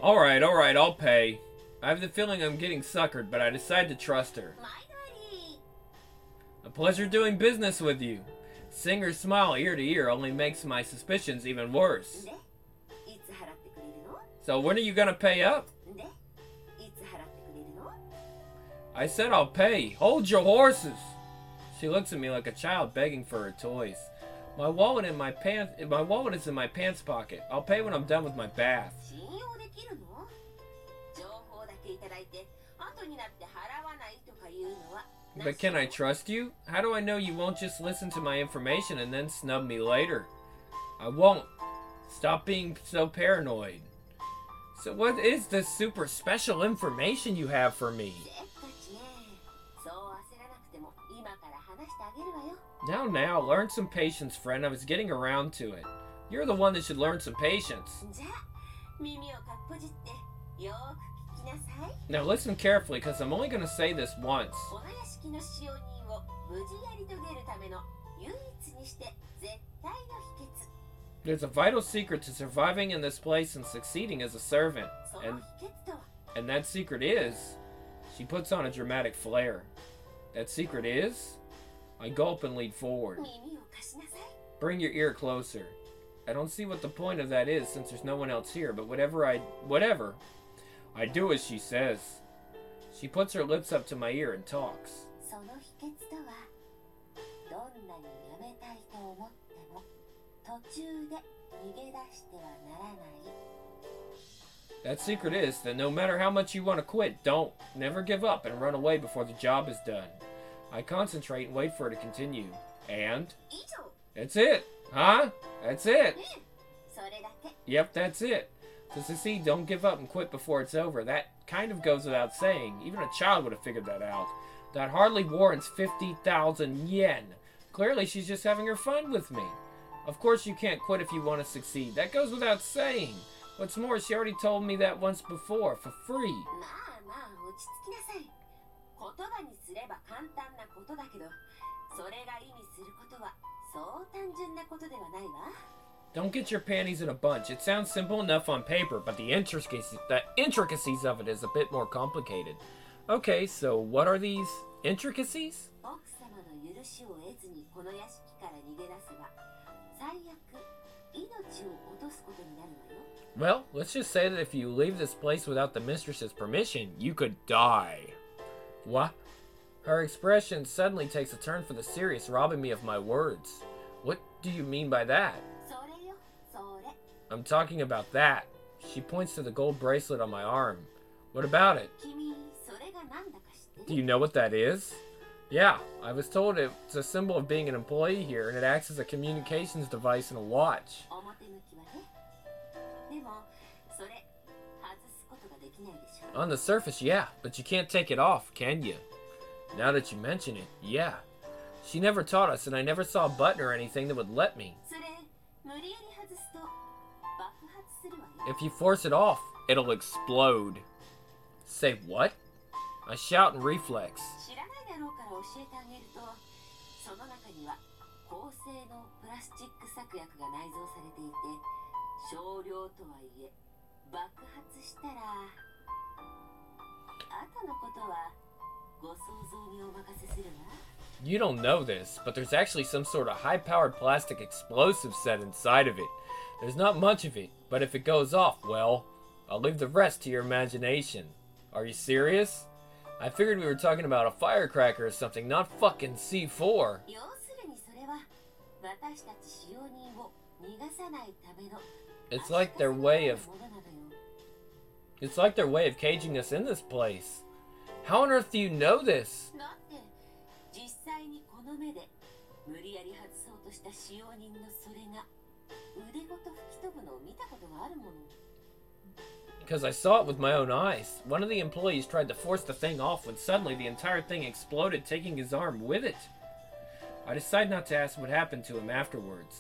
Alright, I'll pay. I have the feeling I'm getting suckered, but I decide to trust her. A pleasure doing business with you. Singer's smile ear to ear only makes my suspicions even worse. So when are you gonna pay up? I said I'll pay. Hold your horses. She looks at me like a child begging for her toys. My wallet is in my pants pocket. I'll pay when I'm done with my bath. But can I trust you? How do I know you won't just listen to my information and then snub me later? I won't. Stop being so paranoid. So what is this super special information you have for me? Now, learn some patience, friend. I was getting around to it. You're the one that should learn some patience. Now listen carefully, because I'm only going to say this once. There's a vital secret to surviving in this place and succeeding as a servant. And that secret is... She puts on a dramatic flair. That secret is... I gulp and lean forward. Bring your ear closer. I don't see what the point of that is since there's no one else here, but whatever. I do as she says. She puts her lips up to my ear and talks. That secret is that no matter how much you want to quit, don't. Never give up and run away before the job is done. I concentrate and wait for her to continue. And? That's it. Huh? That's it. Yep, that's it. To succeed, don't give up and quit before it's over. That kind of goes without saying. Even a child would have figured that out. That hardly warrants 50,000 yen. Clearly, she's just having her fun with me. Of course, you can't quit if you want to succeed. That goes without saying. What's more, she already told me that once before, for free. Don't get your panties in a bunch. It sounds simple enough on paper, but the intricacies of it is a bit more complicated. Okay, so what are these intricacies? Well, let's just say that if you leave this place without the mistress's permission, you could die. What? Her expression suddenly takes a turn for the serious, robbing me of my words. What do you mean by that? I'm talking about that. She points to the gold bracelet on my arm. What about it? Do you know what that is? Yeah, I was told it's a symbol of being an employee here, and it acts as a communications device and a watch. On the surface, yeah, but you can't take it off, can you? Now that you mention it, yeah. She never taught us, and I never saw a button or anything that would let me. If you force it off, it'll explode. Say what? I shout in reflex. You don't know this, but there's actually some sort of high-powered plastic explosive set inside of it. There's not much of it, but if it goes off, well, I'll leave the rest to your imagination. Are you serious? I figured we were talking about a firecracker or something, not fucking C4. It's like their way of caging us in this place. How on earth do you know this? Because I saw it with my own eyes. One of the employees tried to force the thing off when suddenly the entire thing exploded, taking his arm with it. I decided not to ask what happened to him afterwards.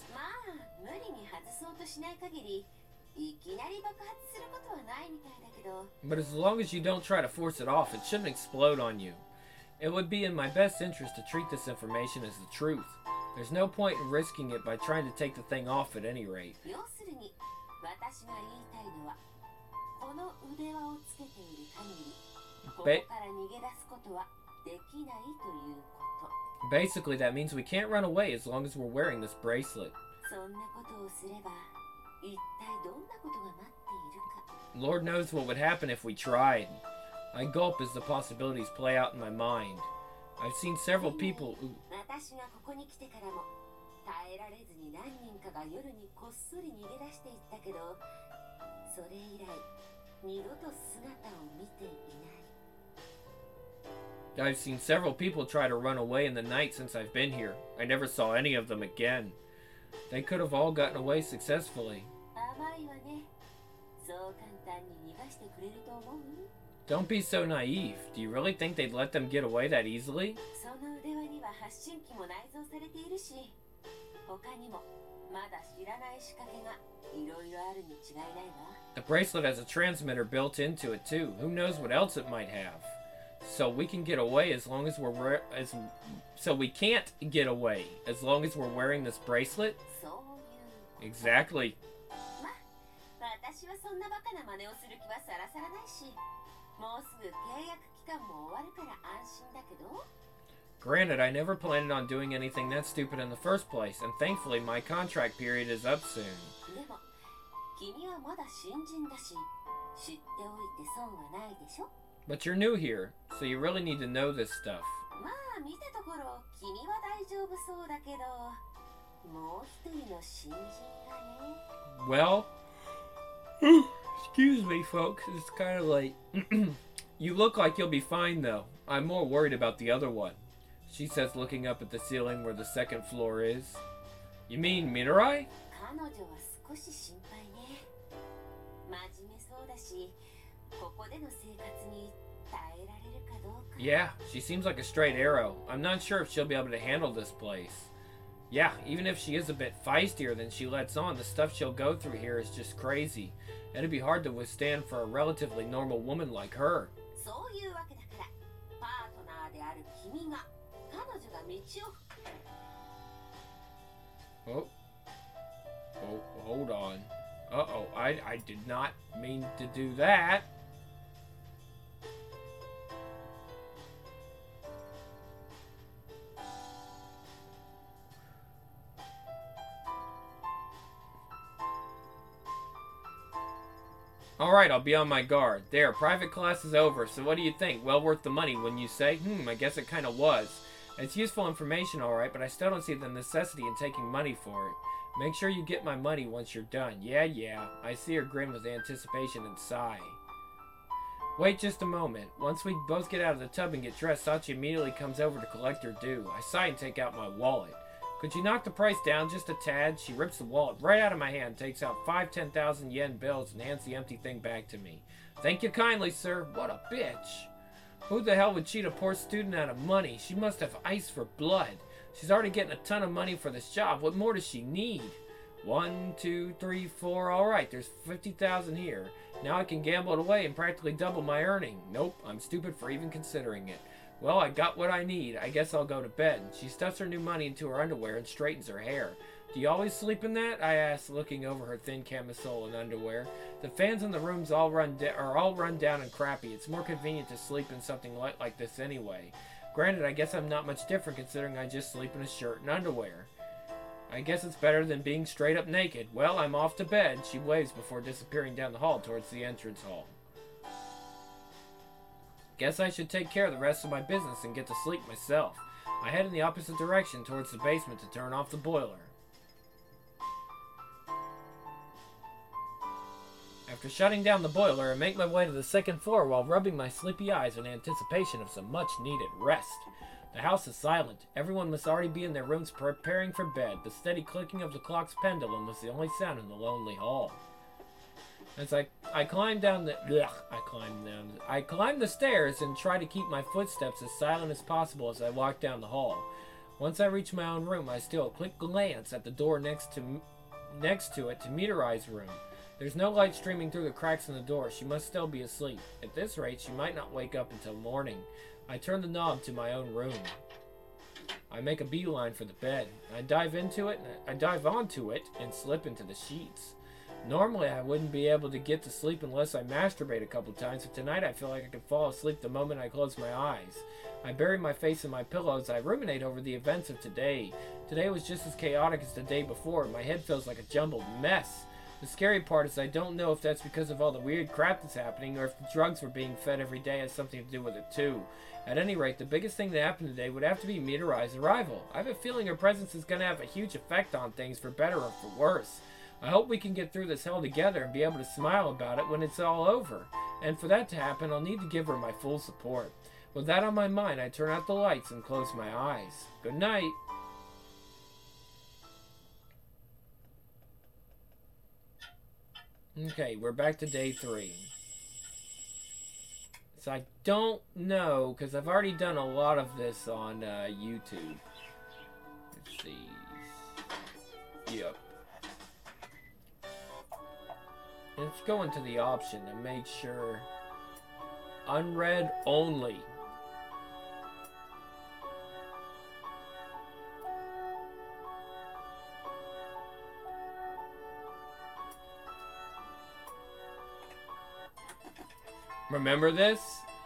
But as long as you don't try to force it off, it shouldn't explode on you. It would be in my best interest to treat this information as the truth. There's no point in risking it by trying to take the thing off at any rate. Basically, that means we can't run away as long as we're wearing this bracelet. Lord knows what would happen if we tried. I gulp as the possibilities play out in my mind. I've seen several people who... I've seen several people try to run away in the night since I've been here. I never saw any of them again. They could have all gotten away successfully. Don't be so naive. Do you really think they'd let them get away that easily? The bracelet has a transmitter built into it too. Who knows what else it might have? So we can get away as long as we're so we can't get away as long as we're wearing this bracelet? Exactly. Granted, I never planned on doing anything that stupid in the first place, and thankfully my contract period is up soon. But you're new here, so you really need to know this stuff. Well, excuse me folks, it's kind of late. You look like you'll be fine though. I'm more worried about the other one, she says, looking up at the ceiling where the second floor is. You mean Mirai? Yeah, she seems like a straight arrow. I'm not sure if she'll be able to handle this place. Yeah, even if she is a bit feistier than she lets on, the stuff she'll go through here is just crazy. It'd be hard to withstand for a relatively normal woman like her. Oh, hold on. Uh-oh, I did not mean to do that. Alright, I'll be on my guard. There, private class is over, so what do you think? Well worth the money, wouldn't you say? I guess it kinda was. It's useful information, alright, but I still don't see the necessity in taking money for it. Make sure you get my money once you're done. Yeah. I see her grin with anticipation and sigh. Wait just a moment. Once we both get out of the tub and get dressed, Sachi immediately comes over to collect her due. I sigh and take out my wallet. Could you knock the price down just a tad? She rips the wallet right out of my hand, takes out 5 10,000 yen bills, and hands the empty thing back to me. Thank you kindly, sir. What a bitch. Who the hell would cheat a poor student out of money? She must have ice for blood. She's already getting a ton of money for this job. What more does she need? 1, 2, 3, 4. Alright, there's 50,000 here. Now I can gamble it away and practically double my earning. Nope, I'm stupid for even considering it. Well, I got what I need. I guess I'll go to bed. She stuffs her new money into her underwear and straightens her hair. Do you always sleep in that? I ask, looking over her thin camisole and underwear. The fans in the rooms are all run down and crappy. It's more convenient to sleep in something light like this anyway. Granted, I guess I'm not much different considering I just sleep in a shirt and underwear. I guess it's better than being straight up naked. Well, I'm off to bed. She waves before disappearing down the hall towards the entrance hall. Guess I should take care of the rest of my business and get to sleep myself. I head in the opposite direction towards the basement to turn off the boiler. After shutting down the boiler, I make my way to the second floor while rubbing my sleepy eyes in anticipation of some much-needed rest. The house is silent. Everyone must already be in their rooms preparing for bed. The steady clicking of the clock's pendulum was the only sound in the lonely hall. As I climb the stairs and try to keep my footsteps as silent as possible as I walk down the hall. Once I reach my own room, I steal a quick glance at the door next to it to Mitarai's room. There's no light streaming through the cracks in the door. She must still be asleep. At this rate, she might not wake up until morning. I turn the knob to my own room. I make a beeline for the bed. I dive onto it and slip into the sheets. Normally, I wouldn't be able to get to sleep unless I masturbate a couple times, but tonight I feel like I could fall asleep the moment I close my eyes. I bury my face in my pillow as I ruminate over the events of today. Today was just as chaotic as the day before. My head feels like a jumbled mess. The scary part is I don't know if that's because of all the weird crap that's happening or if the drugs we're being fed every day has something to do with it too. At any rate, the biggest thing that happened today would have to be Meteorite's arrival. I have a feeling her presence is going to have a huge effect on things for better or for worse. I hope we can get through this hell together and be able to smile about it when it's all over. And for that to happen, I'll need to give her my full support. With that on my mind, I turn out the lights and close my eyes. Good night. Okay, we're back to day 3. So I don't know, because I've already done a lot of this on YouTube. Let's see. Yep. Let's go into the option and make sure. Unread only. Remember this?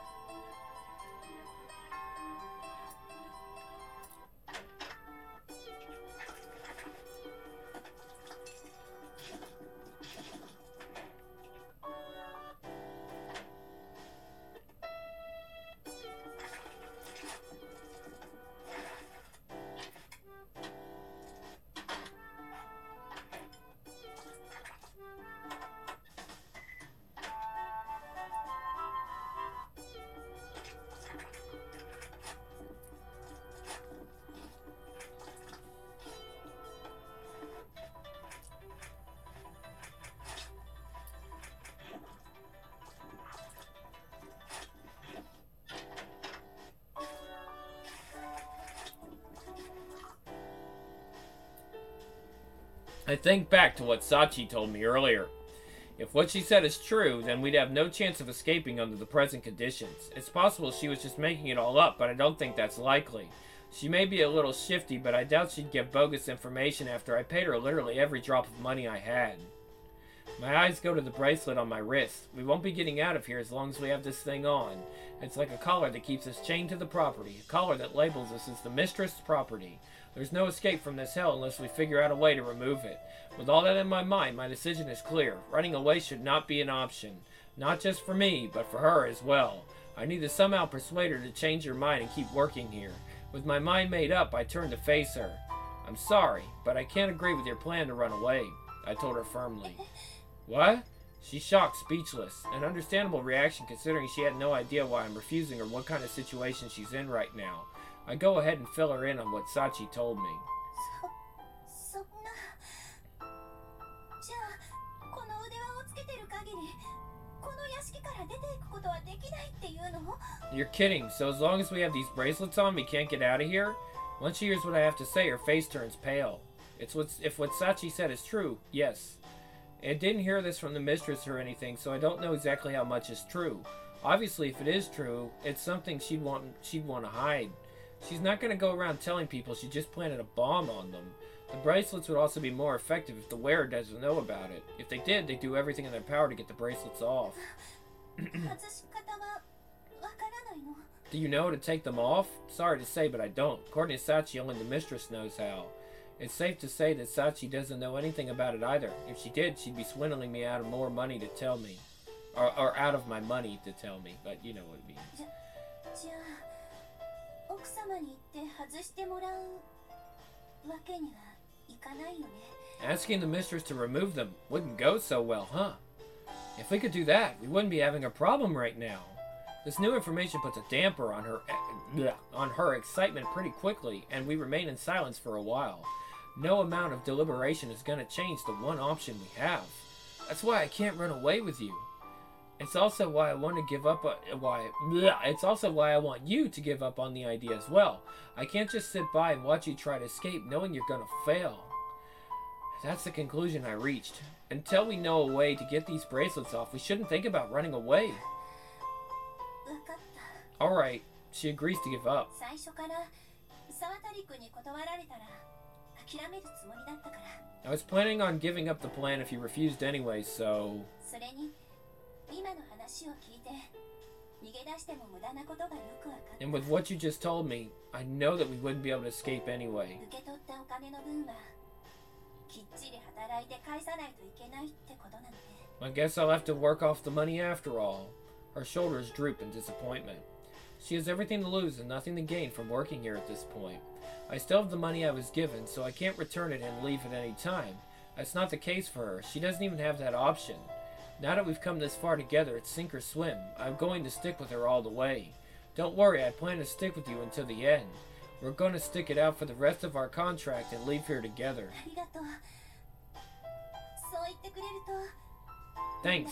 I think back to what Sachi told me earlier. If what she said is true, then we'd have no chance of escaping under the present conditions. It's possible she was just making it all up, but I don't think that's likely. She may be a little shifty, but I doubt she'd give bogus information after I paid her literally every drop of money I had. My eyes go to the bracelet on my wrist. We won't be getting out of here as long as we have this thing on. It's like a collar that keeps us chained to the property, a collar that labels us as the mistress' property. There's no escape from this hell unless we figure out a way to remove it. With all that in my mind, my decision is clear. Running away should not be an option. Not just for me, but for her as well. I need to somehow persuade her to change her mind and keep working here. With my mind made up, I turn to face her. I'm sorry, but I can't agree with your plan to run away, I told her firmly. What? She's shocked, speechless. An understandable reaction considering she had no idea why I'm refusing or what kind of situation she's in right now. I go ahead and fill her in on what Sachi told me. You're kidding, so as long as we have these bracelets on, we can't get out of here? Once she hears what I have to say, her face turns pale. If what Sachi said is true, yes. I didn't hear this from the mistress or anything, so I don't know exactly how much is true. Obviously, if it is true, it's something she'd want to hide. She's not going to go around telling people she just planted a bomb on them. The bracelets would also be more effective if the wearer doesn't know about it. If they did, they'd do everything in their power to get the bracelets off. Do you know how to take them off? Sorry to say, but I don't. According to Sachi, only the mistress knows how. It's safe to say that Sachi doesn't know anything about it either. If she did, she'd be swindling me out of more money to tell me. Or out of my money to tell me, but you know what it means. Asking the mistress to remove them wouldn't go so well, huh? If we could do that, we wouldn't be having a problem right now. This new information puts a damper on her excitement pretty quickly, and we remain in silence for a while. No amount of deliberation is going to change the one option we have. That's why I can't run away with you. It's also why I want to give up. It's also why I want you to give up on the idea as well. I can't just sit by and watch you try to escape, knowing you're going to fail. That's the conclusion I reached. Until we know a way to get these bracelets off, we shouldn't think about running away. Alright, she agrees to give up. I was planning on giving up the plan if you refused anyway, so... And with what you just told me, I know that we wouldn't be able to escape anyway. I guess I'll have to work off the money after all. Her shoulders droop in disappointment. She has everything to lose and nothing to gain from working here at this point. I still have the money I was given, so I can't return it and leave at any time. That's not the case for her. She doesn't even have that option. Now that we've come this far together, it's sink or swim. I'm going to stick with her all the way. Don't worry, I plan to stick with you until the end. We're going to stick it out for the rest of our contract and leave here together. Thanks.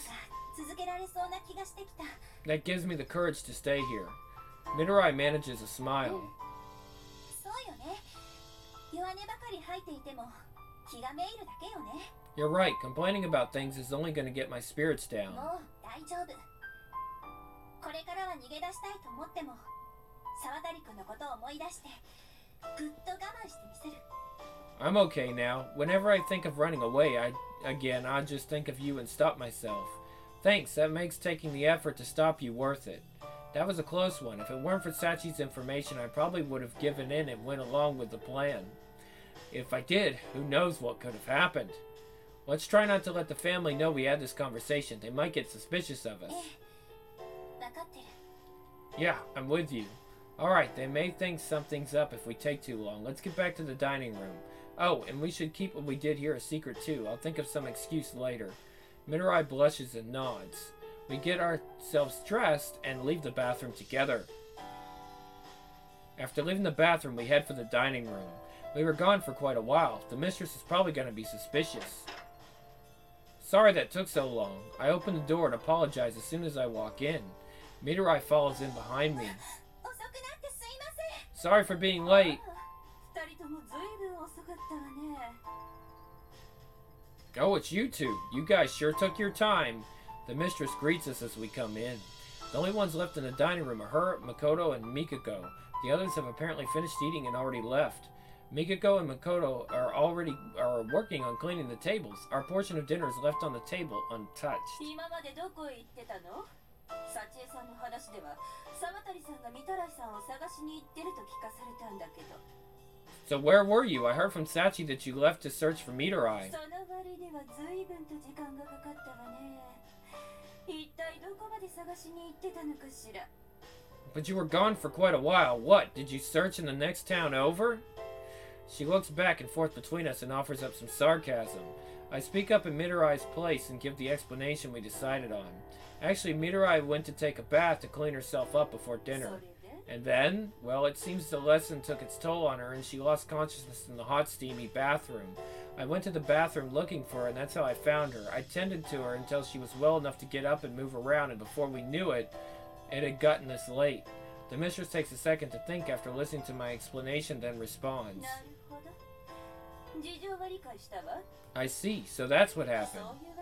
That gives me the courage to stay here. Midori manages a smile. You're right, complaining about things is only going to get my spirits down. I'm okay now. Whenever I think of running away, I just think of you and stop myself. Thanks, that makes taking the effort to stop you worth it. That was a close one. If it weren't for Sachi's information, I probably would have given in and went along with the plan. If I did, who knows what could have happened. Let's try not to let the family know we had this conversation. They might get suspicious of us. Yeah, I'm with you. Alright, they may think something's up if we take too long. Let's get back to the dining room. Oh, and we should keep what we did here a secret too. I'll think of some excuse later. Midori blushes and nods. We get ourselves dressed and leave the bathroom together. After leaving the bathroom, we head for the dining room. We were gone for quite a while. The mistress is probably going to be suspicious. Sorry that took so long. I open the door and apologize as soon as I walk in. Midori follows in behind me. Sorry for being late. Oh, it's you two. You guys sure took your time. The mistress greets us as we come in. The only ones left in the dining room are her, Makoto, and Mikako. The others have apparently finished eating and already left. Mikako and Makoto are working on cleaning the tables. Our portion of dinner is left on the table untouched. So where were you? I heard from Sachi that you left to search for Midori. But you were gone for quite a while. What? Did you search in the next town over? She looks back and forth between us and offers up some sarcasm. I speak up in Midori's place and give the explanation we decided on. Actually, Midori went to take a bath to clean herself up before dinner. And then, well, it seems the lesson took its toll on her and she lost consciousness in the hot, steamy bathroom. I went to the bathroom looking for her and that's how I found her. I tended to her until she was well enough to get up and move around, and before we knew it, it had gotten this late. The mistress takes a second to think after listening to my explanation, then responds. I see, so that's what happened.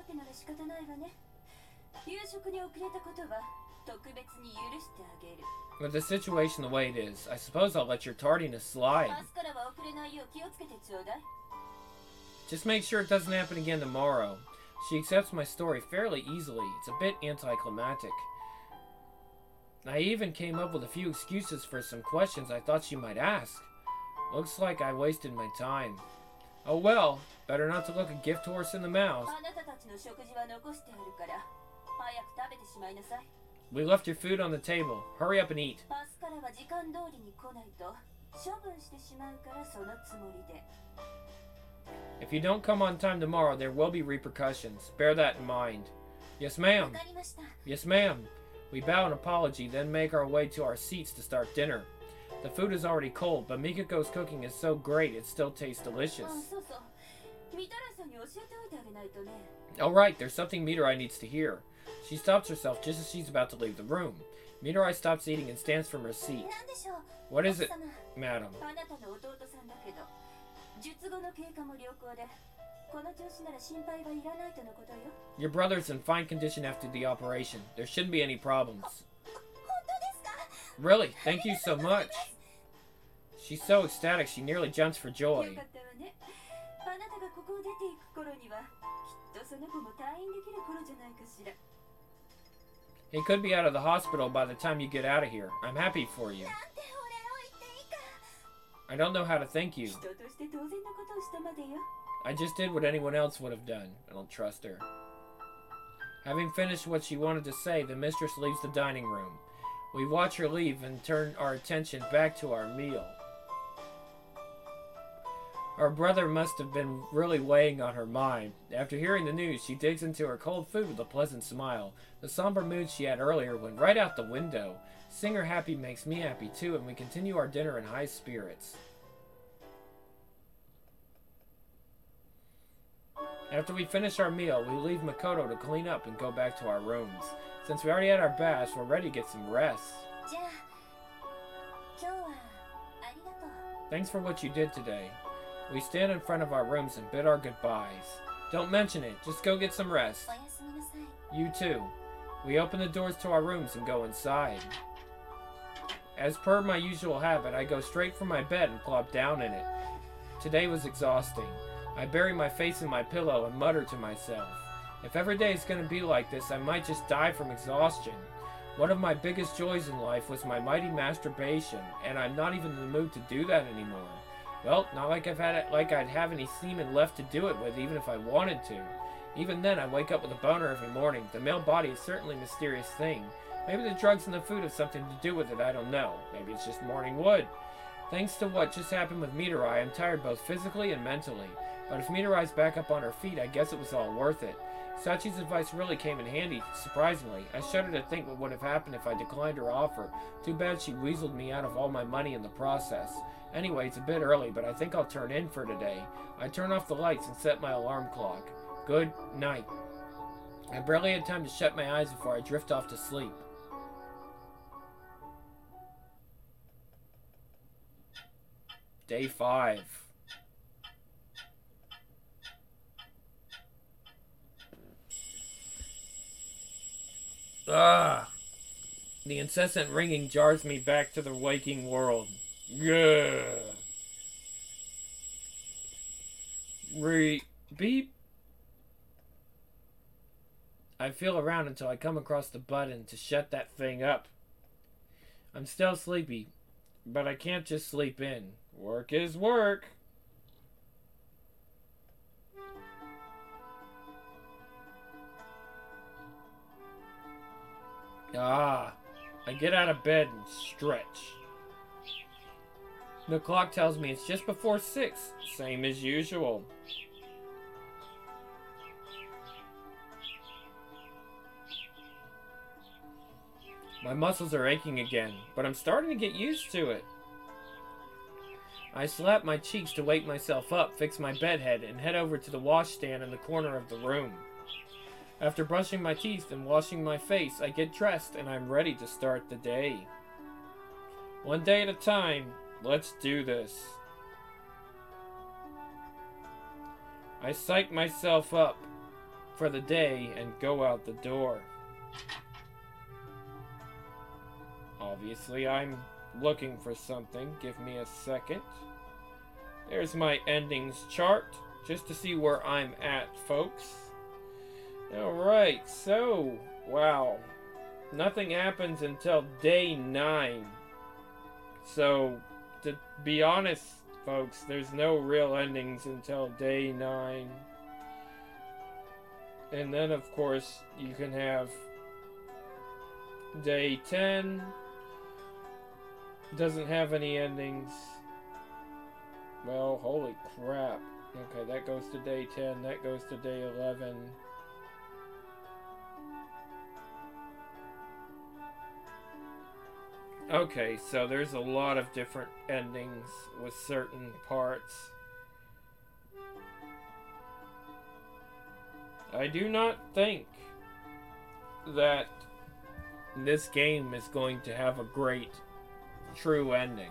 With the situation the way it is, I suppose I'll let your tardiness slide. Just make sure it doesn't happen again tomorrow. She accepts my story fairly easily. It's a bit anticlimactic. I even came up with a few excuses for some questions I thought she might ask. Looks like I wasted my time. Oh well, better not to look a gift horse in the mouth. We left your food on the table. Hurry up and eat. If you don't come on time tomorrow, there will be repercussions. Bear that in mind. Yes, ma'am. Yes, ma'am. We bow in apology, then make our way to our seats to start dinner. The food is already cold, but Mikako's cooking is so great it still tastes delicious. Alright, there's something Midori needs to hear. She stops herself just as she's about to leave the room. Midori stops eating and stands from her seat. What is it, madam? Your brother's in fine condition after the operation. There shouldn't be any problems. Really? Thank you so much. She's so ecstatic she nearly jumps for joy. わね。あなたがここを出ていく頃には、きっとその子も退院できる頃じゃないかしら。 He could be out of the hospital by the time you get out of here. I'm happy for you. I don't know how to thank you. I just did what anyone else would have done. I don't trust her. Having finished what she wanted to say, the mistress leaves the dining room. We watch her leave and turn our attention back to our meal. Our brother must have been really weighing on her mind. After hearing the news, she digs into her cold food with a pleasant smile. The somber mood she had earlier went right out the window. Seeing her happy makes me happy too, and we continue our dinner in high spirits. After we finish our meal, we leave Makoto to clean up and go back to our rooms. Since we already had our baths, we're ready to get some rest. Thanks for what you did today. We stand in front of our rooms and bid our goodbyes. Don't mention it, just go get some rest. You too. We open the doors to our rooms and go inside. As per my usual habit, I go straight for my bed and plop down in it. Today was exhausting. I bury my face in my pillow and mutter to myself. If every day is going to be like this, I might just die from exhaustion. One of my biggest joys in life was my mighty masturbation, and I'm not even in the mood to do that anymore. Well, not like I'd have any semen left to do it with, even if I wanted to. Even then, I wake up with a boner every morning. The male body is certainly a mysterious thing. Maybe the drugs and the food have something to do with it, I don't know. Maybe it's just morning wood. Thanks to what just happened with Mitarai, I'm tired both physically and mentally. But if Mitarai's back up on her feet, I guess it was all worth it. Sachi's advice really came in handy, surprisingly. I shudder to think what would have happened if I declined her offer. Too bad she weaseled me out of all my money in the process. Anyway, it's a bit early, but I think I'll turn in for today. I turn off the lights and set my alarm clock. Good night. I barely had time to shut my eyes before I drift off to sleep. Day 5. Ah! The incessant ringing jars me back to the waking world. Gah! Beep. I feel around until I come across the button to shut that thing up. I'm still sleepy, but I can't just sleep in. Work is work. Ah, I get out of bed and stretch. The clock tells me it's just before 6, same as usual. My muscles are aching again, but I'm starting to get used to it. I slap my cheeks to wake myself up, fix my bedhead, and head over to the washstand in the corner of the room. After brushing my teeth and washing my face, I get dressed and I'm ready to start the day. One day at a time, let's do this. I psych myself up for the day and go out the door. Obviously, I'm looking for something. Give me a second. There's my endings chart, just to see where I'm at, folks. Alright, so, wow. Nothing happens until day 9. So, to be honest, folks, there's no real endings until day 9. And then, of course, you can have day 10. Doesn't have any endings. Well, holy crap. Okay, that goes to day 10. That goes to day 11. Okay, so there's a lot of different endings with certain parts. I do not think that this game is going to have a great true ending.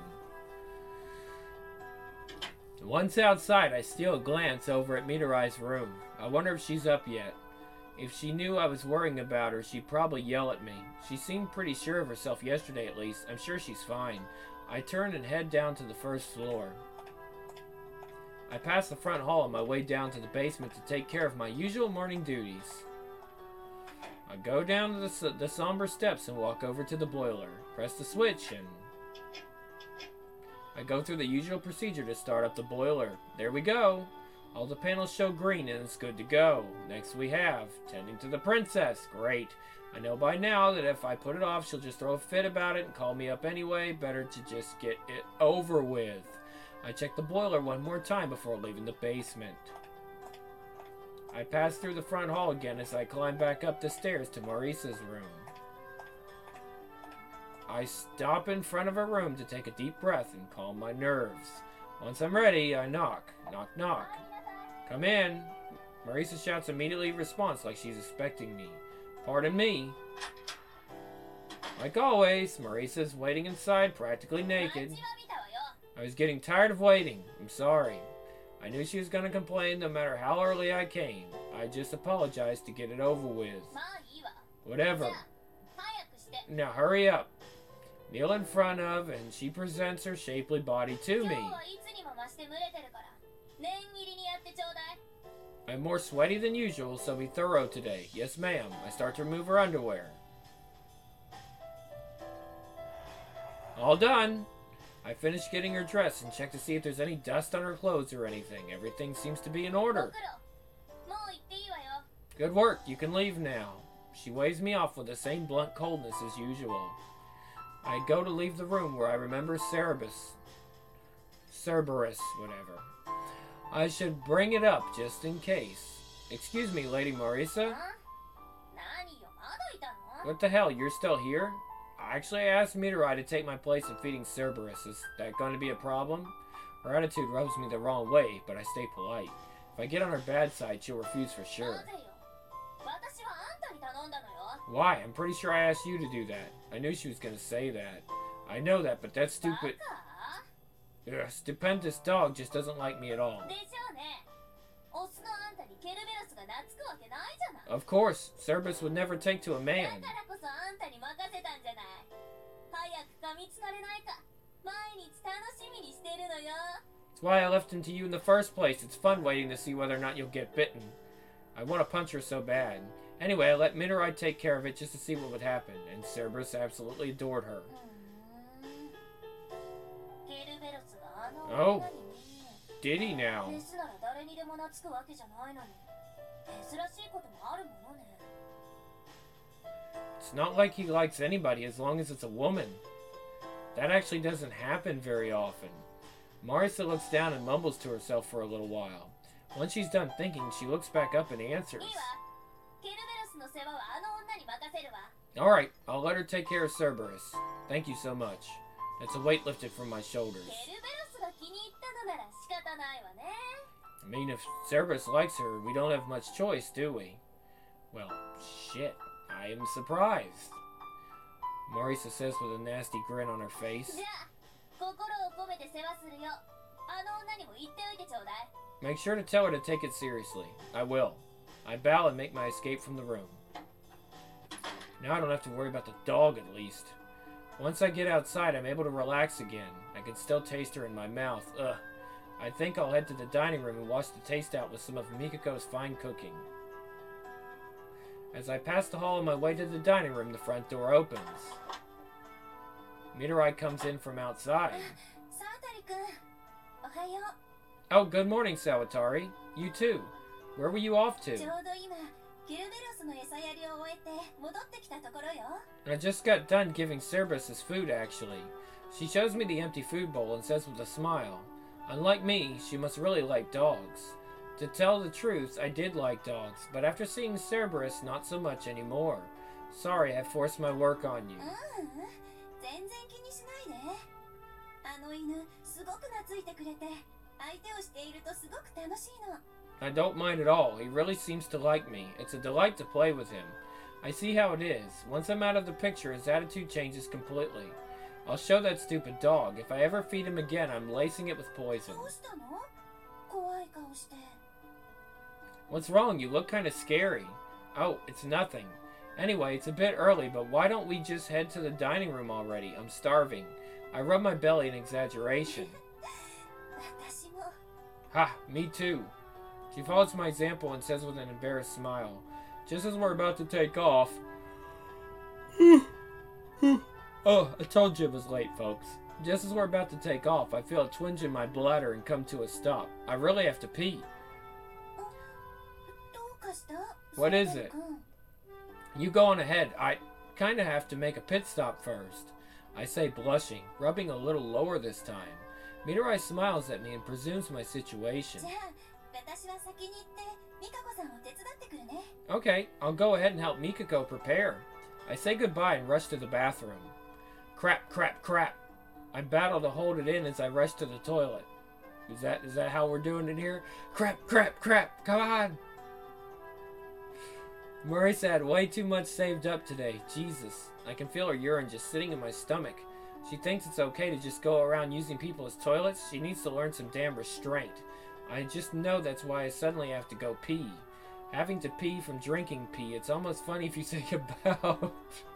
Once outside, I steal a glance over at Mitarai's room. I wonder if she's up yet. If she knew I was worrying about her, she'd probably yell at me. She seemed pretty sure of herself yesterday, at least. I'm sure she's fine. I turn and head down to the first floor. I pass the front hall on my way down to the basement to take care of my usual morning duties. I go down the somber steps and walk over to the boiler. Press the switch and I go through the usual procedure to start up the boiler. There we go. All the panels show green and it's good to go. Next we have tending to the princess. Great. I know by now that if I put it off, she'll just throw a fit about it and call me up anyway. Better to just get it over with. I check the boiler one more time before leaving the basement. I pass through the front hall again as I climb back up the stairs to Maurice's room. I stop in front of her room to take a deep breath and calm my nerves. Once I'm ready, I knock. Knock, knock. Come in. Marisa shouts immediately in response like she's expecting me. Pardon me. Like always, Marisa's waiting inside, practically naked. I was getting tired of waiting. I'm sorry. I knew she was going to complain no matter how early I came. I just apologized to get it over with. Whatever. Now hurry up. Kneel in front of, and she presents her shapely body to me. I'm more sweaty than usual, so be thorough today. Yes, ma'am. I start to remove her underwear. All done. I finish getting her dressed and check to see if there's any dust on her clothes or anything. Everything seems to be in order. Good work. You can leave now. She waves me off with the same blunt coldness as usual. I go to leave the room where I remember Cerberus, whatever. I should bring it up just in case. Excuse me, Lady Marisa? What the hell, you're still here? Actually, I asked Mitarai to take my place in feeding Cerberus. Is that going to be a problem? Her attitude rubs me the wrong way, but I stay polite. If I get on her bad side, she'll refuse for sure. Why? I'm pretty sure I asked you to do that. I knew she was going to say that. I know that, but that stupid... stupendous dog just doesn't like me at all. Of course, Cerberus would never take to a man. That's why I left him to you in the first place. It's fun waiting to see whether or not you'll get bitten. I want to punch her so bad. Anyway, I let Mitarai take care of it just to see what would happen, and Cerberus absolutely adored her. Oh, did he now? It's not like he likes anybody as long as it's a woman. That actually doesn't happen very often. Marisa looks down and mumbles to herself for a little while. Once she's done thinking, she looks back up and answers. Alright, I'll let her take care of Cerberus. Thank you so much. That's a weight lifted from my shoulders. I mean, if Cerberus likes her, we don't have much choice, do we? Well, shit. I am surprised. Marisa says with a nasty grin on her face. Make sure to tell her to take it seriously. I will. I bow and make my escape from the room. Now I don't have to worry about the dog, at least. Once I get outside, I'm able to relax again. I can still taste her in my mouth. Ugh. I think I'll head to the dining room and wash the taste out with some of Mikiko's fine cooking. As I pass the hall on my way to the dining room, the front door opens. Mitarai comes in from outside. Oh, good morning, Sawatari. You too. Where were you off to? I just got done giving Cerberus his food, actually. She shows me the empty food bowl and says with a smile, unlike me, she must really like dogs. To tell the truth, I did like dogs, but after seeing Cerberus, not so much anymore. Sorry, I forced my work on you. I don't mind at all. He really seems to like me. It's a delight to play with him. I see how it is. Once I'm out of the picture, his attitude changes completely. I'll show that stupid dog. If I ever feed him again, I'm lacing it with poison. What's wrong? You look kind of scary. Oh, it's nothing. Anyway, it's a bit early, but why don't we just head to the dining room already? I'm starving. I rub my belly in exaggeration. Ha, me too. She follows my example and says with an embarrassed smile, just as we're about to take off. Oh, I told you it was late, folks. Just as we're about to take off, I feel a twinge in my bladder and come to a stop. I really have to pee. What is it? You go on ahead. I kinda have to make a pit stop first. I say, blushing, rubbing a little lower this time. Mitarai smiles at me and presumes my situation. Okay, I'll go ahead and help Mikako prepare. I say goodbye and rush to the bathroom. Crap, crap, crap. I battle to hold it in as I rush to the toilet. Is that how we're doing it here? Crap, crap, crap, come on! Marisa had way too much saved up today. Jesus. I can feel her urine just sitting in my stomach. She thinks it's okay to just go around using people as toilets. She needs to learn some damn restraint. I just know that's why I suddenly have to go pee. Having to pee from drinking pee. It's almost funny if you think about.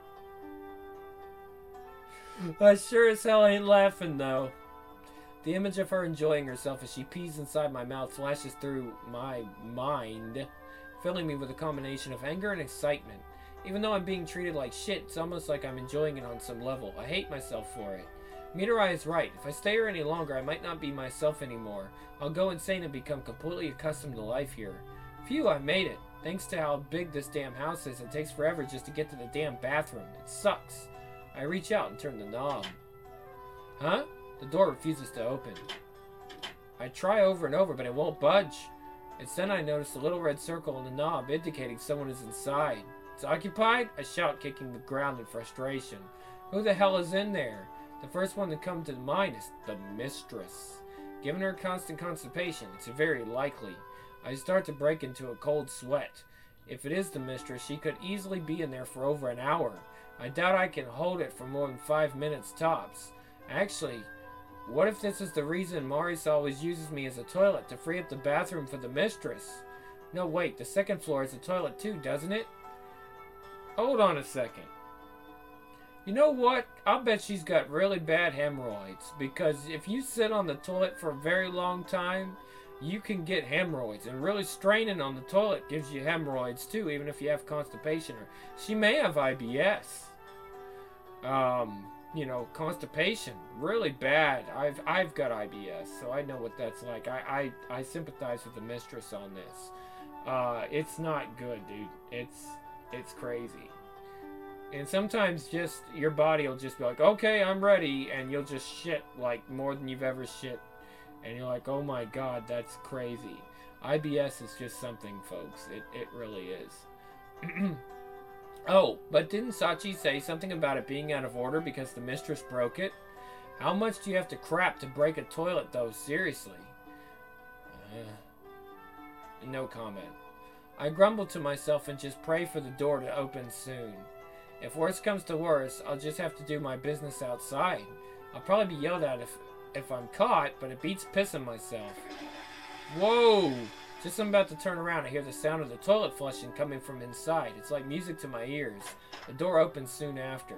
I sure as hell ain't laughing though. The image of her enjoying herself as she pees inside my mouth flashes through my mind, filling me with a combination of anger and excitement. Even though I'm being treated like shit, it's almost like I'm enjoying it on some level. I hate myself for it. Mitarai is right. If I stay here any longer, I might not be myself anymore. I'll go insane and become completely accustomed to life here. Phew, I made it. Thanks to how big this damn house is, it takes forever just to get to the damn bathroom. It sucks. I reach out and turn the knob. Huh? The door refuses to open. I try over and over, but it won't budge. It's then I notice a little red circle on the knob, indicating someone is inside. It's occupied? I shout, kicking the ground in frustration. Who the hell is in there? The first one to come to mind is the mistress. Given her constant constipation, it's very likely. I start to break into a cold sweat. If it is the mistress, she could easily be in there for over an hour. I doubt I can hold it for more than 5 minutes tops. Actually, what if this is the reason Marisa always uses me as a toilet, to free up the bathroom for the mistress? No, wait, the second floor is a toilet too, doesn't it? Hold on a second. You know what? I'll bet she's got really bad hemorrhoids, because if you sit on the toilet for a very long time, you can get hemorrhoids, and really straining on the toilet gives you hemorrhoids too, even if you have constipation. Or she may have IBS. You know, constipation, really bad. I've got IBS, so I know what that's like. I sympathize with the mistress on this. It's not good, dude. It's crazy. And sometimes just your body will just be like, okay, I'm ready, and you'll just shit like more than you've ever shit. And you're like, oh my god, that's crazy. IBS is just something, folks. It really is. Oh, but didn't Sachi say something about it being out of order because the mistress broke it? How much do you have to crap to break a toilet, though? Seriously. No comment. I grumble to myself and just pray for the door to open soon. If worse comes to worse, I'll just have to do my business outside. I'll probably be yelled at if I'm caught, but it beats pissing myself. Whoa! Just as I'm about to turn around, I hear the sound of the toilet flushing coming from inside. It's like music to my ears. The door opens soon after.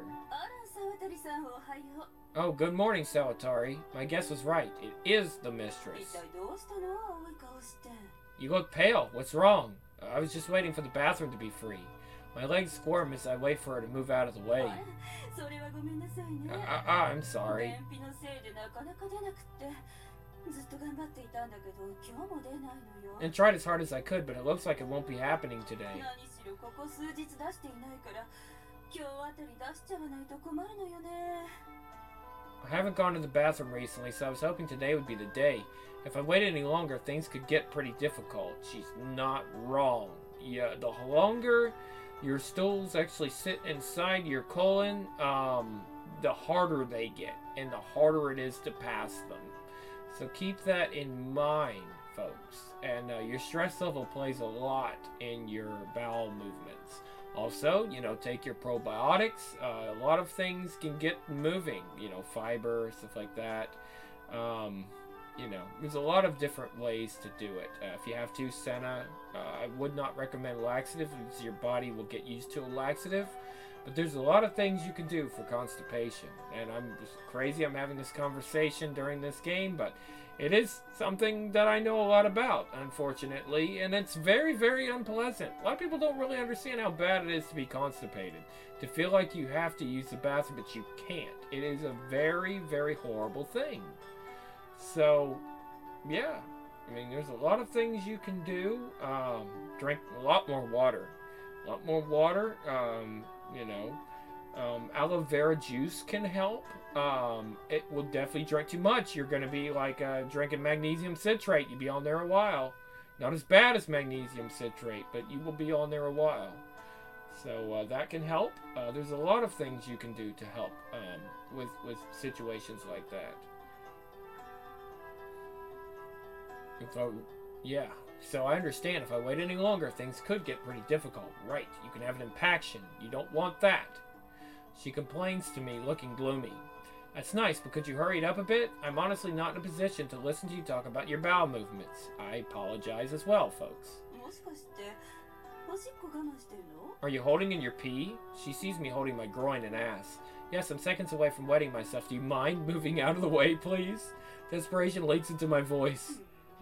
Oh, good morning, Sawatari. My guess was right. It is the mistress. You look pale. What's wrong? I was just waiting for the bathroom to be free. My legs squirm as I wait for her to move out of the way. I'm sorry. And tried as hard as I could, but it looks like it won't be happening today. I haven't gone to the bathroom recently, so I was hoping today would be the day. If I waited any longer, things could get pretty difficult. She's not wrong. Yeah, the longer your stools actually sit inside your colon, the harder they get, and the harder it is to pass them. So keep that in mind, folks. And your stress level plays a lot in your bowel movements. Also, you know, take your probiotics. A lot of things can get moving, you know, fiber, stuff like that. You know, there's a lot of different ways to do it. If you have to, Senna, I would not recommend laxative, because your body will get used to a laxative. But there's a lot of things you can do for constipation. And I'm just crazy I'm having this conversation during this game, but it is something that I know a lot about, unfortunately, and it's very, very unpleasant. A lot of people don't really understand how bad it is to be constipated. To feel like you have to use the bathroom, but you can't. It is a very, very horrible thing. So, yeah. I mean, there's a lot of things you can do. Drink a lot more water. A lot more water. Aloe vera juice can help. It will definitely drink too much. You're going to be like drinking magnesium citrate. You'll be on there a while. Not as bad as magnesium citrate, but you will be on there a while. So that can help. There's a lot of things you can do to help with situations like that. So I understand if I wait any longer, things could get pretty difficult. Right, you can have an impaction. You don't want that. She complains to me, looking gloomy. That's nice, but could you hurry it up a bit? I'm honestly not in a position to listen to you talk about your bowel movements. I apologize as well, folks. Are you holding in your pee? She sees me holding my groin and ass. Yes, I'm seconds away from wetting myself. Do you mind moving out of the way, please? Desperation leaks into my voice.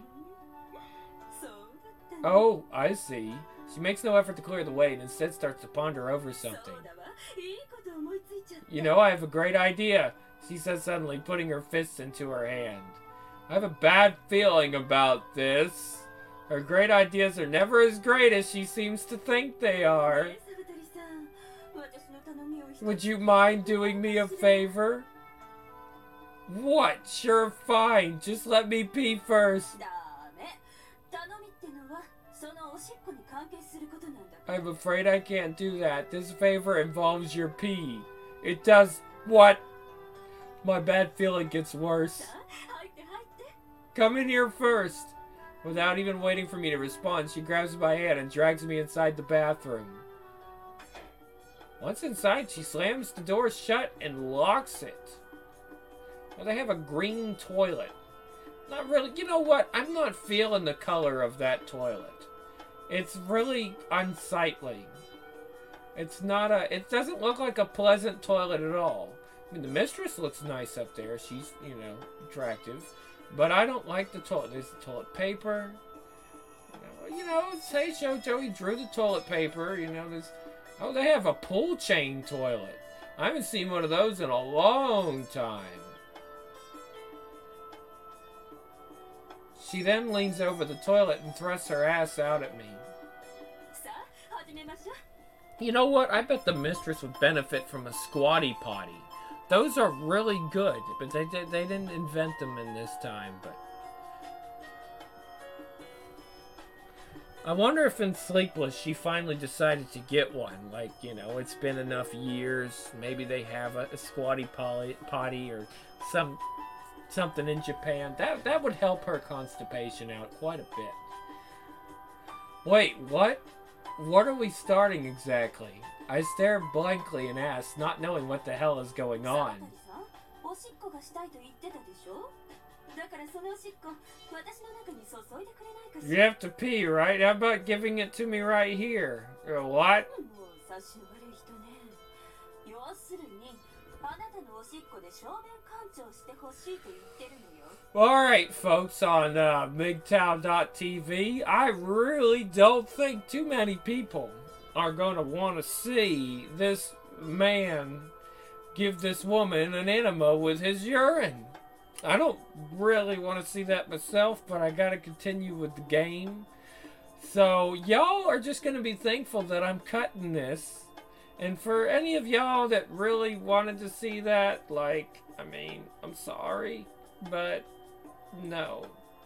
Oh, I see. She makes no effort to clear the way and instead starts to ponder over something. You know, I have a great idea, she says suddenly, putting her fists into her hand. I have a bad feeling about this. Her great ideas are never as great as she seems to think they are. Would you mind doing me a favor? What? Sure, fine. Just let me pee first. I'm afraid I can't do that. This favor involves your pee. It does what? My bad feeling gets worse. Come in here first. Without even waiting for me to respond, she grabs my hand and drags me inside the bathroom. Once inside, she slams the door shut and locks it. Well, they have a green toilet. Not really. You know what? I'm not feeling the color of that toilet. It's really unsightly. It's not a... It doesn't look like a pleasant toilet at all. I mean, the mistress looks nice up there. She's, attractive. But I don't like the toilet. There's the toilet paper. Say Joey drew the toilet paper. There's... Oh, they have a pull chain toilet. I haven't seen one of those in a long time. She then leans over the toilet and thrusts her ass out at me. You know what? I bet the mistress would benefit from a squatty potty. Those are really good, but they didn't invent them in this time. But I wonder if in Sleepless she finally decided to get one. Like, it's been enough years. Maybe they have a squatty potty or something in Japan. That would help her constipation out quite a bit. Wait, what? What are we starting exactly? I stare blankly and ask, not knowing what the hell is going on. You have to pee, right? How about giving it to me right here? Or what? Alright, folks, on MGTOW.TV, I really don't think too many people are going to want to see this man give this woman an enema with his urine. I don't really want to see that myself, but I got to continue with the game. So, y'all are just going to be thankful that I'm cutting this. And for any of y'all that really wanted to see that, I'm sorry, but no.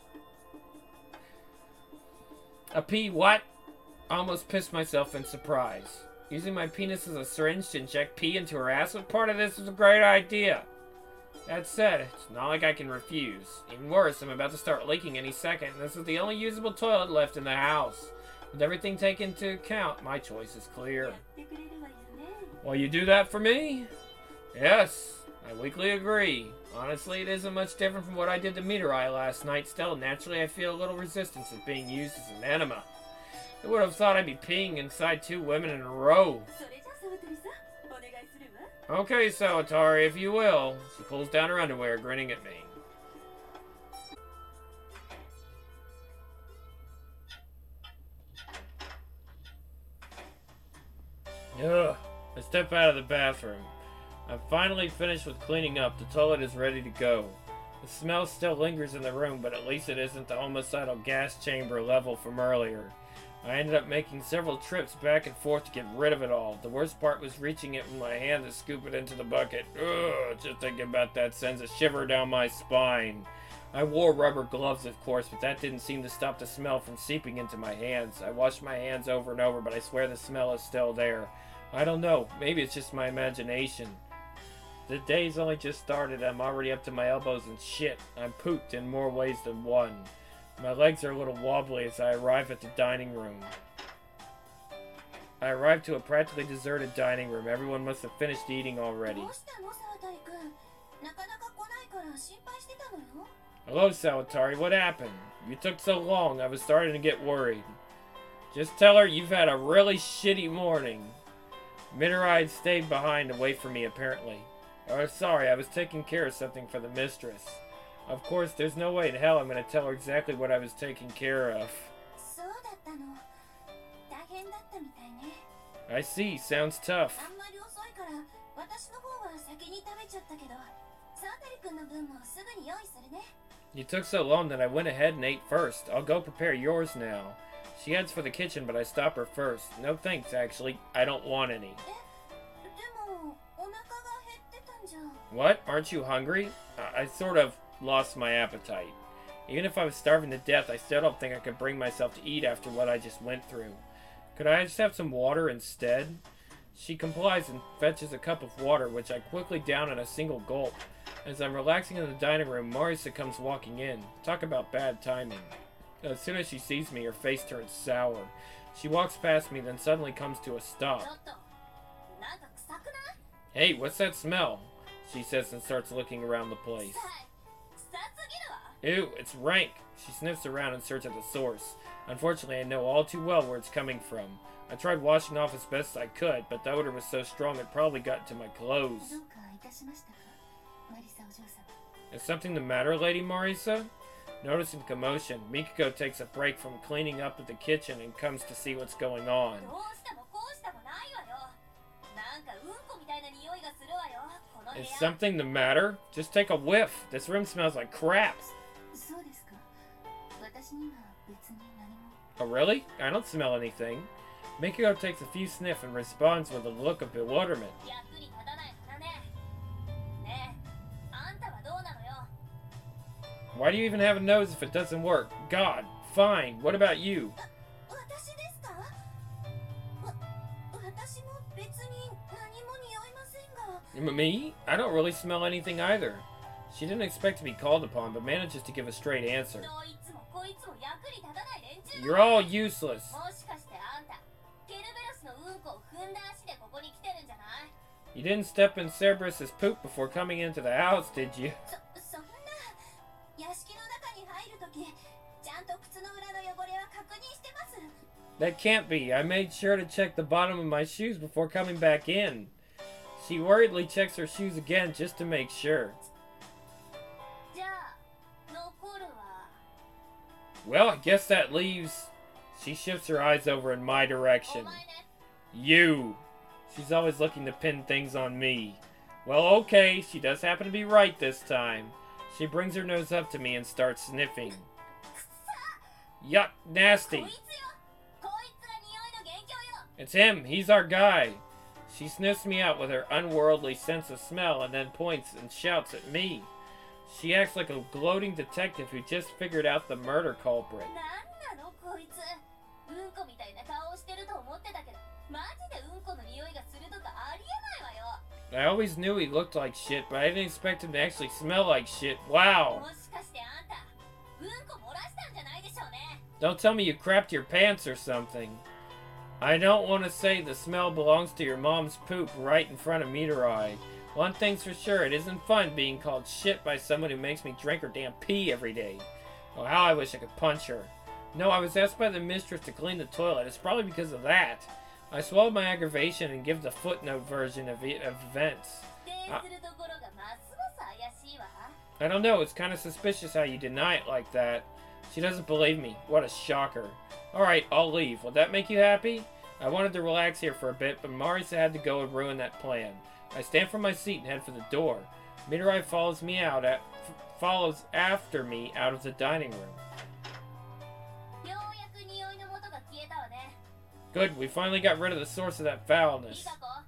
A pee what? I almost pissed myself in surprise. Using my penis as a syringe to inject pee into her ass, what part of this was a great idea? That said, it's not like I can refuse. Even worse, I'm about to start leaking any second. This is the only usable toilet left in the house. With everything taken into account, my choice is clear. Will you do that for me? Yes, I weakly agree. Honestly, it isn't much different from what I did to Meteorite last night. Still, naturally, I feel a little resistance at being used as an enema. Who would have thought I'd be peeing inside two women in a row? Okay, Sawatari, if you will. She pulls down her underwear, grinning at me. Ugh. I step out of the bathroom. I'm finally finished with cleaning up. The toilet is ready to go. The smell still lingers in the room, but at least it isn't the homicidal gas chamber level from earlier. I ended up making several trips back and forth to get rid of it all. The worst part was reaching it with my hand to scoop it into the bucket. Ugh, just thinking about that sends a shiver down my spine. I wore rubber gloves, of course, but that didn't seem to stop the smell from seeping into my hands. I washed my hands over and over, but I swear the smell is still there. I don't know, maybe it's just my imagination. The day's only just started, I'm already up to my elbows in shit. I'm pooped in more ways than one. My legs are a little wobbly as I arrive at the dining room. I arrive to a practically deserted dining room. Everyone must have finished eating already. Hello, Sawatari, what happened? You took so long, I was starting to get worried. Just tell her you've had a really shitty morning. Mirai had stayed behind to wait for me, apparently. Oh, sorry, I was taking care of something for the mistress. Of course, there's no way in hell I'm going to tell her exactly what I was taking care of. I see, sounds tough. You took so long that I went ahead and ate first. I'll go prepare yours now. She heads for the kitchen, but I stop her first. No thanks, actually. I don't want any. What? Aren't you hungry? I sort of lost my appetite. Even if I was starving to death, I still don't think I could bring myself to eat after what I just went through. Could I just have some water instead? She complies and fetches a cup of water, which I quickly down in a single gulp. As I'm relaxing in the dining room, Marisa comes walking in. Talk about bad timing. As soon as she sees me, her face turns sour. She walks past me, then suddenly comes to a stop. Hey, what's that smell? She says and starts looking around the place. Ew, it's rank. She sniffs around in search of the source. Unfortunately, I know all too well where it's coming from. I tried washing off as best I could, but the odor was so strong it probably got into my clothes. Is something the matter, Lady Marisa? Noticing the commotion, Mikiko takes a break from cleaning up at the kitchen and comes to see what's going on. Is something the matter? Just take a whiff. This room smells like crap. Oh, really? I don't smell anything. Mikiko takes a few sniffs and responds with a look of bewilderment. Why do you even have a nose if it doesn't work? God, fine. What about you? Me? I don't really smell anything either. She didn't expect to be called upon, but manages to give a straight answer. You're all useless. You didn't step in Cerberus's poop before coming into the house, did you? That can't be. I made sure to check the bottom of my shoes before coming back in. She worriedly checks her shoes again just to make sure. Well, I guess that leaves... She shifts her eyes over in my direction. You! She's always looking to pin things on me. Well, okay, she does happen to be right this time. She brings her nose up to me and starts sniffing. Yuck, nasty. It's him, he's our guy. She sniffs me out with her unworldly sense of smell and then points and shouts at me. She acts like a gloating detective who just figured out the murder culprit. I always knew he looked like shit, but I didn't expect him to actually smell like shit. Wow. Don't tell me you crapped your pants or something. I don't want to say the smell belongs to your mom's poop right in front of Mirai. One thing's for sure, it isn't fun being called shit by someone who makes me drink her damn pee every day. Oh, how I wish I could punch her. No, I was asked by the mistress to clean the toilet. It's probably because of that. I swallow my aggravation and give the footnote version of events. I don't know, it's kind of suspicious how you deny it like that. She doesn't believe me. What a shocker. Alright, I'll leave. Will that make you happy? I wanted to relax here for a bit, but Marisa had to go and ruin that plan. I stand from my seat and head for the door. Midori follows after me out of the dining room. Good, we finally got rid of the source of that foulness.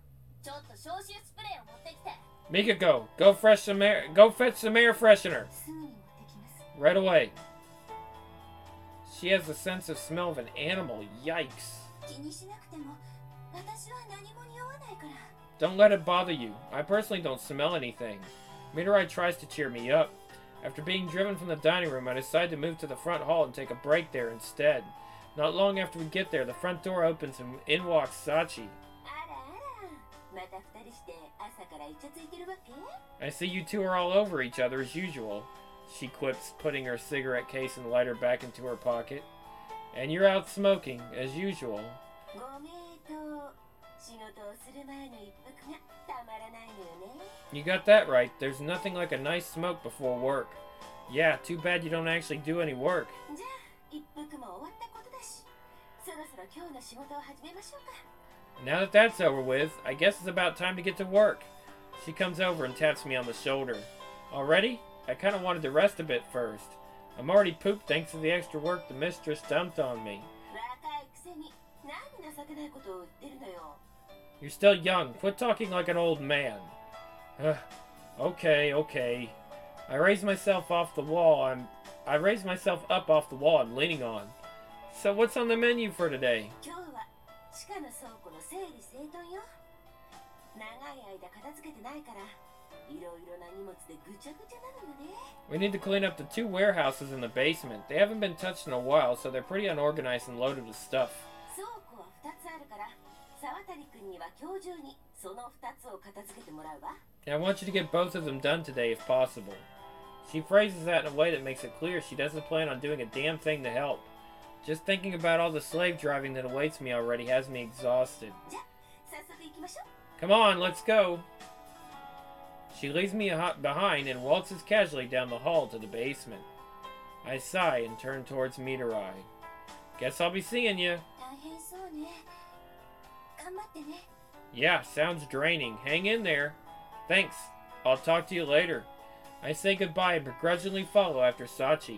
Mikako, go fetch some air freshener. Right away. She has the sense of smell of an animal. Yikes. Don't let it bother you. I personally don't smell anything. Midori tries to cheer me up. After being driven from the dining room, I decide to move to the front hall and take a break there instead. Not long after we get there, the front door opens and in walks Sachi. I see you two are all over each other as usual, she quips, putting her cigarette case and lighter back into her pocket. And you're out smoking, as usual. You got that right. There's nothing like a nice smoke before work. Yeah, too bad you don't actually do any work. Now that that's over with, I guess it's about time to get to work. She comes over and taps me on the shoulder. Already? I kind of wanted to rest a bit first. I'm already pooped thanks to the extra work the mistress dumped on me. You're still young. Quit talking like an old man. Okay. I raised myself up off the wall I'm leaning on. So what's on the menu for today? We need to clean up the 2 warehouses in the basement. They haven't been touched in a while, so they're pretty unorganized and loaded with stuff. I want you to get both of them done today if possible. She phrases that in a way that makes it clear she doesn't plan on doing a damn thing to help. Just thinking about all the slave driving that awaits me already has me exhausted. Come on, let's go. She leaves me behind and waltzes casually down the hall to the basement. I sigh and turn towards Midori. Guess I'll be seeing you. Yeah, sounds draining. Hang in there. Thanks. I'll talk to you later. I say goodbye and begrudgingly follow after Sachi.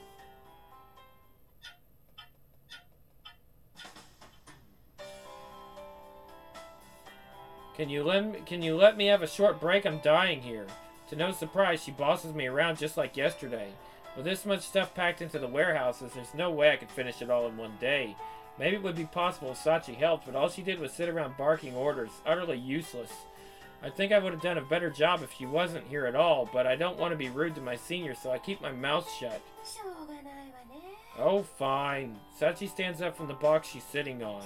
Can you let me have a short break? I'm dying here. To no surprise, she bosses me around just like yesterday. With this much stuff packed into the warehouses, there's no way I could finish it all in one day. Maybe it would be possible if Sachi helped, but all she did was sit around barking orders. Utterly useless. I think I would have done a better job if she wasn't here at all, but I don't want to be rude to my senior, so I keep my mouth shut. Oh, fine. Sachi stands up from the box she's sitting on.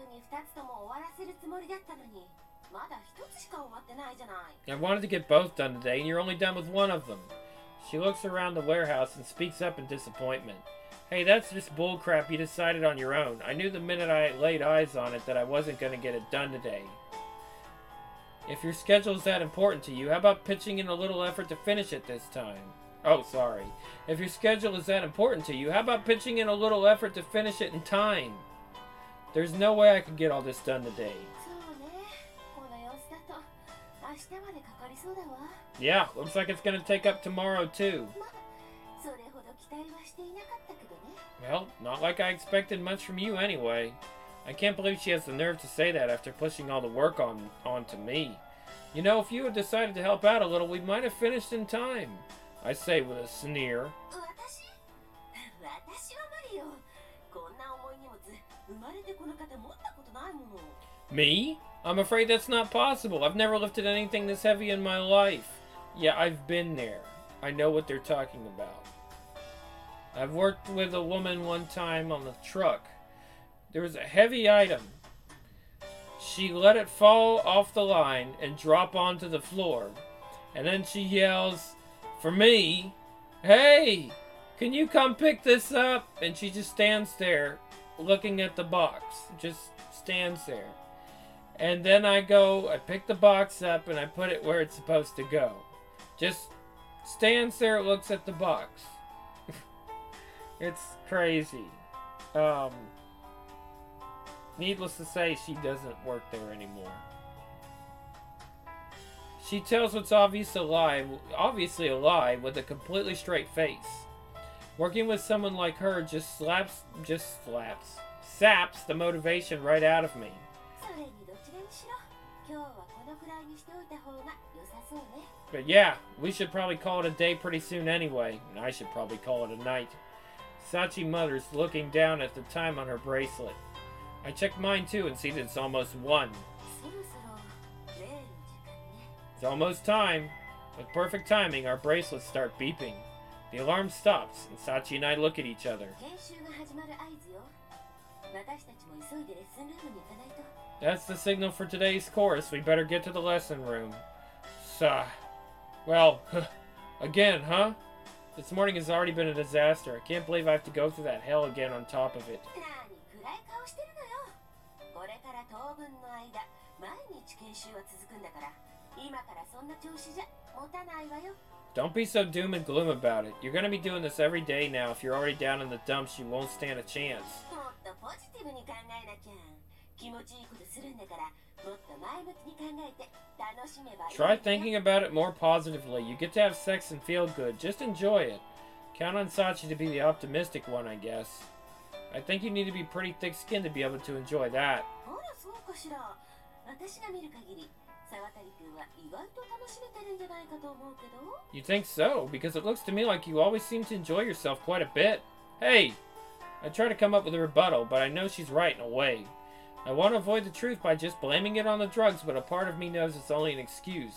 I wanted to get both done today, and you're only done with one of them. She looks around the warehouse and speaks up in disappointment. Hey, that's just bullcrap you decided on your own. I knew the minute I laid eyes on it that I wasn't going to get it done today. If your schedule's that important to you, how about pitching in a little effort to finish it this time? Oh, sorry. If your schedule is that important to you, how about pitching in a little effort to finish it in time? There's no way I can get all this done today. Yeah, looks like it's going to take up tomorrow too. Well, not like I expected much from you anyway. I can't believe she has the nerve to say that after pushing all the work onto me. You know, if you had decided to help out a little, we might have finished in time. I say with a sneer. Me? I'm afraid that's not possible. I've never lifted anything this heavy in my life. Yeah, I've been there. I know what they're talking about. I've worked with a woman one time on the truck. There was a heavy item. She let it fall off the line and drop onto the floor. And then she yells, for me, hey, can you come pick this up? And she just stands there looking at the box. Just stands there. And then I pick the box up and I put it where it's supposed to go. Just stands there, looks at the box. It's crazy. Needless to say, she doesn't work there anymore. She tells what's obviously a lie with a completely straight face. Working with someone like her just saps the motivation right out of me. But yeah, we should probably call it a day pretty soon anyway. And I should probably call it a night. Sachi mutters, looking down at the time on her bracelet. I check mine too and see that it's almost 1. It's almost time. With perfect timing, our bracelets start beeping. The alarm stops, and Sachi and I look at each other. That's the signal for today's course. We better get to the lesson room. Well, again, huh? This morning has already been a disaster. I can't believe I have to go through that hell again on top of it. Don't be so doom and gloom about it. You're gonna be doing this every day now. If you're already down in the dumps, you won't stand a chance. Try thinking about it more positively. You get to have sex and feel good. Just enjoy it. Count on Sachi to be the optimistic one, I guess. I think you need to be pretty thick-skinned to be able to enjoy that. You think so? Because it looks to me like you always seem to enjoy yourself quite a bit. Hey! I try to come up with a rebuttal, but I know she's right in a way. I want to avoid the truth by just blaming it on the drugs, but a part of me knows it's only an excuse.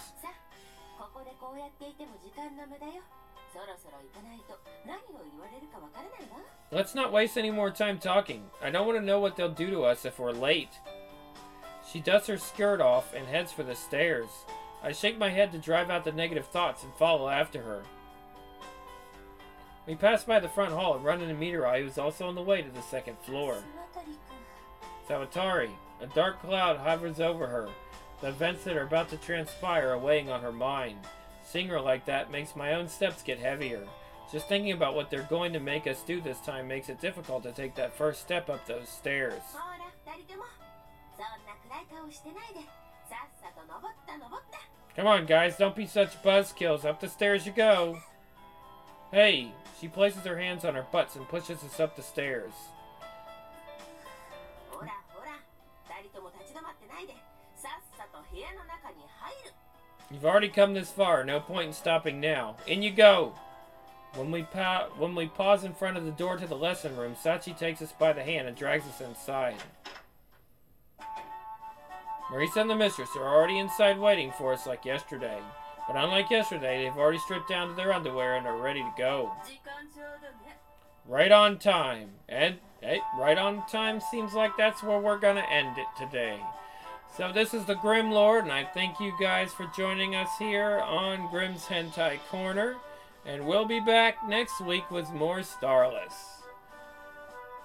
Let's not waste any more time talking. I don't want to know what they'll do to us if we're late. She dusts her skirt off and heads for the stairs. I shake my head to drive out the negative thoughts and follow after her. We pass by the front hall and run into Mirai, who is also on the way to the second floor. Sawatari. A dark cloud hovers over her. The events that are about to transpire are weighing on her mind. Seeing her like that makes my own steps get heavier. Just thinking about what they're going to make us do this time makes it difficult to take that first step up those stairs. Come on, guys, don't be such buzzkills. Up the stairs you go. Hey, she places her hands on our butts and pushes us up the stairs. You've already come this far, no point in stopping now. In you go! When we pause in front of the door to the lesson room, Sachi takes us by the hand and drags us inside. Marisa and the mistress are already inside waiting for us like yesterday. But unlike yesterday, they've already stripped down to their underwear and are ready to go. Right on time. And, hey, right on time seems like that's where we're gonna end it today. So this is the Grim Lord, and I thank you guys for joining us here on Grimm's Hentai Corner. And we'll be back next week with more Starless.